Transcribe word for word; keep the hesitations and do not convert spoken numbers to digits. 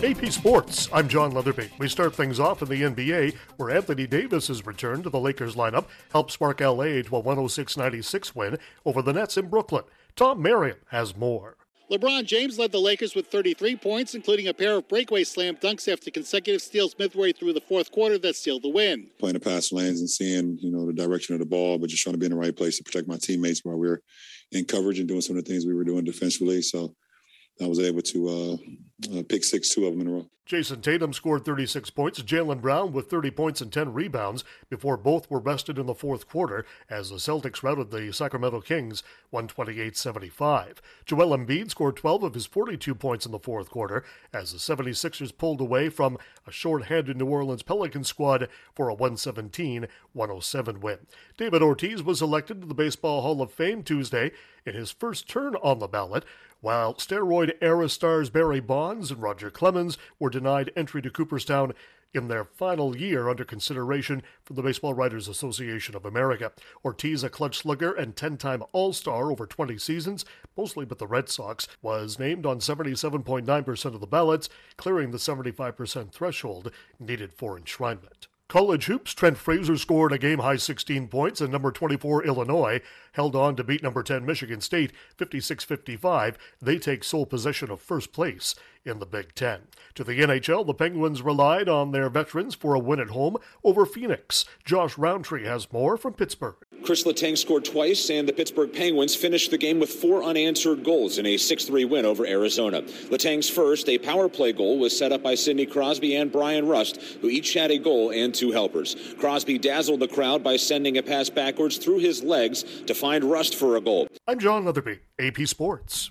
A P Sports, I'm John Leatherby. We start things off in the N B A, where Anthony Davis's return to the Lakers lineup helped spark L A to a one oh six ninety-six win over the Nets in Brooklyn. Tom Marion has more. LeBron James led the Lakers with thirty-three points, including a pair of breakaway slam dunks after consecutive steals midway through the fourth quarter that sealed the win. Playing the pass lanes and seeing, you know, the direction of the ball, but just trying to be in the right place to protect my teammates while we were in coverage and doing some of the things we were doing defensively. So I was able to uh, uh, pick six, two of them in a row. Jason Tatum scored thirty-six points, Jaylen Brown with thirty points and ten rebounds before both were rested in the fourth quarter as the Celtics routed the Sacramento Kings one twenty-eight seventy-five. Joel Embiid scored twelve of his forty-two points in the fourth quarter as the seventy-sixers pulled away from a short-handed New Orleans Pelicans squad for a one seventeen one oh seven win. David Ortiz was elected to the Baseball Hall of Fame Tuesday in his first turn on the ballot, while steroid-era stars Barry Bonds and Roger Clemens were denied entry to Cooperstown in their final year under consideration from the Baseball Writers Association of America. Ortiz, a clutch slugger and ten-time All-Star over twenty seasons, mostly with the Red Sox, was named on seventy-seven point nine percent of the ballots, clearing the seventy-five percent threshold needed for enshrinement. College hoops, Trent Fraser scored a game-high sixteen points, and number twenty-four Illinois held on to beat number ten Michigan State fifty-six fifty-five. They take sole possession of first place in the Big Ten. To the N H L, the Penguins relied on their veterans for a win at home over Phoenix. Josh Roundtree has more from Pittsburgh. Chris Letang scored twice, and the Pittsburgh Penguins finished the game with four unanswered goals in a six three win over Arizona. Letang's first, a power play goal, was set up by Sidney Crosby and Brian Rust, who each had a goal and two helpers. Crosby dazzled the crowd by sending a pass backwards through his legs to find Rust for a goal. I'm John Leatherby, A P Sports.